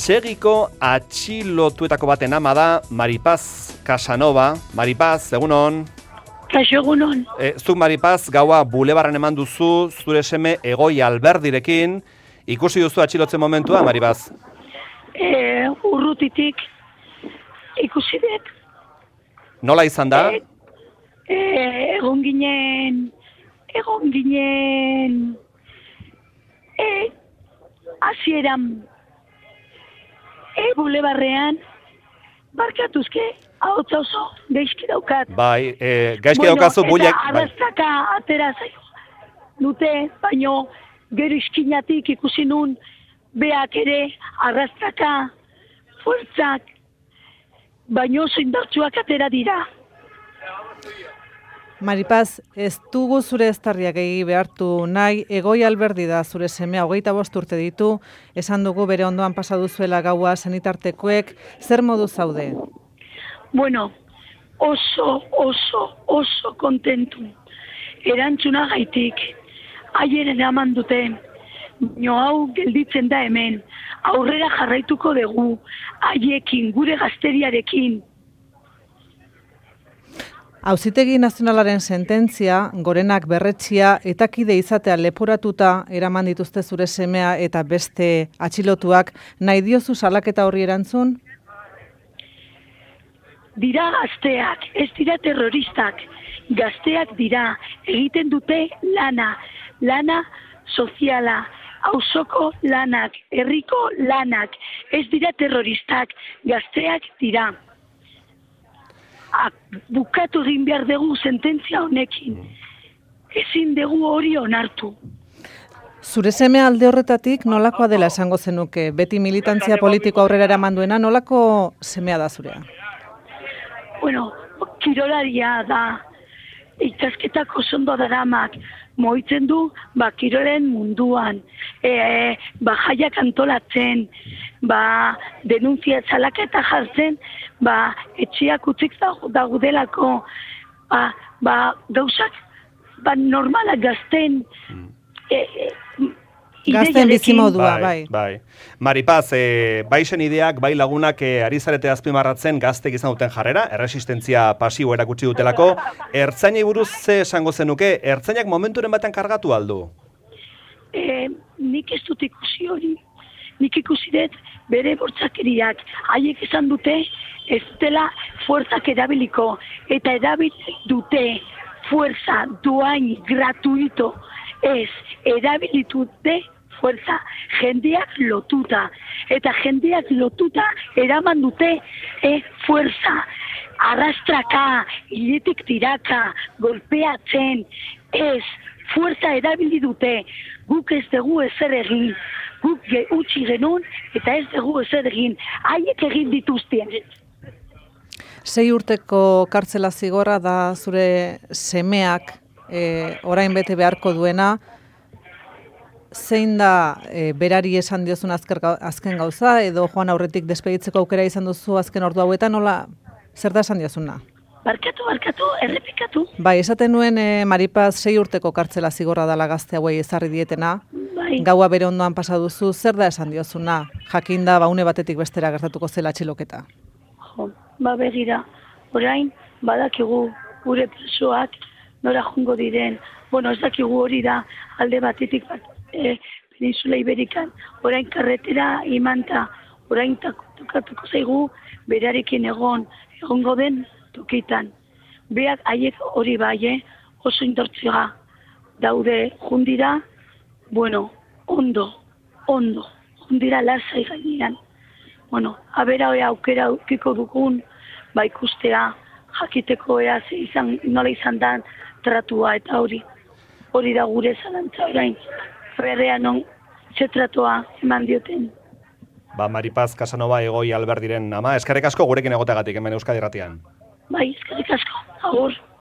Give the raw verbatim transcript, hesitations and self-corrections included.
Segiko atxilotuetako baten ama da Maripaz Casanova. Maripaz, egunon. Kaixo, egunon. E, zuk Maripaz gaua bulebarran eman duzu zure seme Egoi Alberdirekin. Ikusi duzu atxilotzen momentua, Maripaz? E, urrutitik ikusi dut. Nola izan da? E, e, egon ginen, egon ginen, e, hasieran e, bulebarrean, barkatuzke, ahotsa oso, gaizki daukat. Bai, e, gaizki bueno, daukazu buliak... Eta arrastaka bai. Atera zaio. Dute, baino, gero iskinatik ikusi nun, beak ere, arrastaka, fuertzak, baino oso indartsuak atera dira. Maripaz, ez dugu zure eztarriak egi behartu nahi, Egoi Alberdi da zure semea, hogeita bost urte ditu, esan dugu bere ondoan pasadu zuela gaua sanitartekoek, zer modu zaude? Bueno, oso, oso, oso kontentu. Erantzuna gaitik, aieren eman dute, no hau gelditzen da hemen, aurrera jarraituko dugu, haiekin, gure gazteriarekin. Auzitegi Nazionalaren sententzia, gorenak berretsia eta kide izatea leporatuta eraman dituzte zure semea eta beste atxilotuak, nahi diozu salaketa horri erantzun? Dira gazteak, ez dira terroristak, gazteak dira, egiten dute lana, lana soziala, auzoko lanak, herriko lanak, ez dira terroristak, gazteak dira. Bukatu egin behar dugu sententzia honekin. Ezin dugu hori onartu. Zure seme alde horretatik nolakoa dela esango zenuke? Beti militantzia politiko aurrera eraman duena, nolako semea da zurea? Bueno, kirolaria da. Ikasketako ondo daramak. Moitzen du, ba, kirolen munduan. E, ba, jaiak antolatzen. Ba, denuntzia salaketa jartzen. Ba, etxeak utzik daudelako, ba, ba, gauzak, ba, normalak gazten, e, e, gazten bizimodua, bai. bai. Maripaz, e, bai senideak, bai lagunak e, ari zarete azpimarratzen gaztek izan duten jarrera, erresistentzia pasibo erakutsi dutelako, ertzainei buruz ze esango zenuke, ertzainak momenturen batean kargatu aldu? E, nik ez dut ikusi hori, nik ikusi dut bere bortzakeriak, haiek esan dute, ez dela fuerzak erabiliko, eta erabili dute fuerza duain gratuito, ez erabilitute fuerza jendeak lotuta, eta jendeak lotuta eraman dute e, fuerza, arrastraka, hiletik tiraka, golpeatzen, ez, fuerza erabili dute, guk ez dugu ezer egin, guk utzi genuen, eta ez dugu ezer egin, haiek egin dituztien. Sei urteko kartzela zigorra da zure semeak e, orain bete beharko duena. Zein da e, berari esan diozun azker, azken gauza, edo joan aurretik despeditzeko aukera izan duzu azken ordu hauetan, nola zer da esan diozuna? Barkatu, barkatu, errepikatu. Bai, esaten nuen e, Maripaz sei urteko kartzela zigorra dela gazte hauei ezarri dietena. Bai. Gaua bere ondoan pasa duzu, zer da esan diozuna? Jakinda ba une batetik bestera gertatuko zela atxiloketa. Jo, ba begira, orain badakigu gure presoak nora jungo diren. Bueno, ez dakigu hori da alde batetik bat, e, Peninsula Iberikan, orain karretera imanta, orain tokatuko zaigu berarekin egon, egongo den tokitan. Beak haiek hori bai, oso indortzioa daude jundira, bueno, ondo, ondo, jundira lasai gainean. Bueno, abera hori aukera aukiko dugun, ba ikustea, jakiteko ea izan, nola izan da tratua eta hori. Hori da gure zalantza orain, ferrean non ze tratua eman dioten. Ba, Maripaz Casanova Egoi Alberdiren ama, eskerrik asko gurekin egoteagatik hemen Euskadi Irratian. Bai, eskerrik asko, agur.